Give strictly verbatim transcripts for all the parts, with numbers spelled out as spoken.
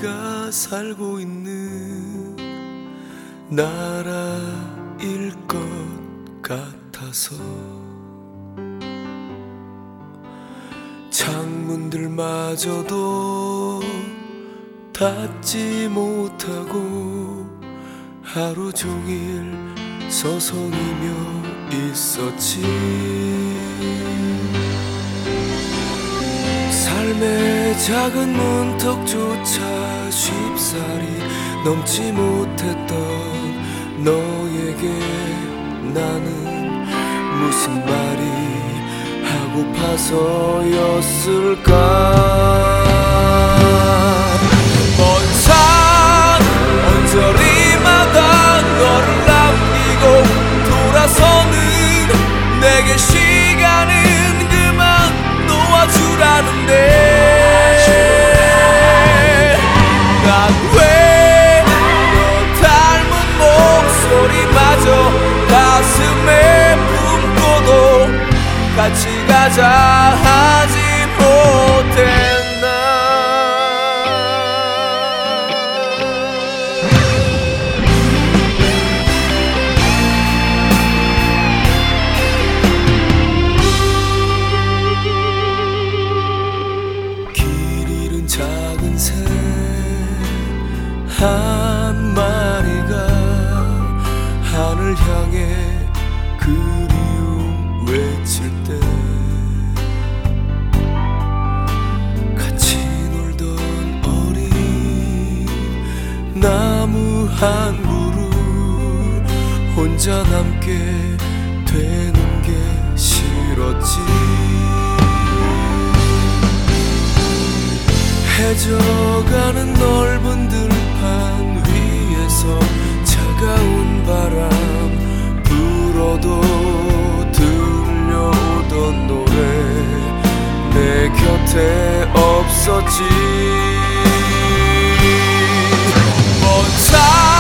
네가 살고 있는 나라일 것 같아서 창문들마저도 닫지 못하고 하루 종일 서성이며 있었지. 삶의 작은 문턱조차 쉽사리 넘지 못했던 너에게 나는 무슨 말이 하고파서였을까. 먼 산 언저리마다 너를 남기고 돌아서는 내게 시간은 그만 놓아주라는데 난 왜 너 닮은 목소리마저 가슴에 품고도 같이 가자 하지 못했나. 길 잃은 작은 새 한 마리가 하늘 향해 그리움 외칠 때 같이 놀던 어린 나무 한 그루 혼자 남게 되는 게 싫었지. 해져가는 넓은 들판 위에서 차가운 바람 불어도 들려오던 노래 내 곁에 없었지. 먼 산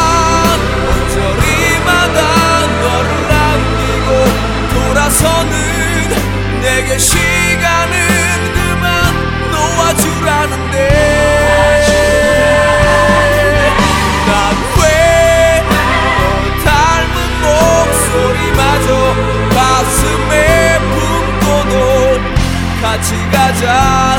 언저리마다 너를 남기고 돌아서는 내게 시간은 그만 놓아주라는데 난 왜 너 닮은 목소리마저 가슴에 품고도 같이 가자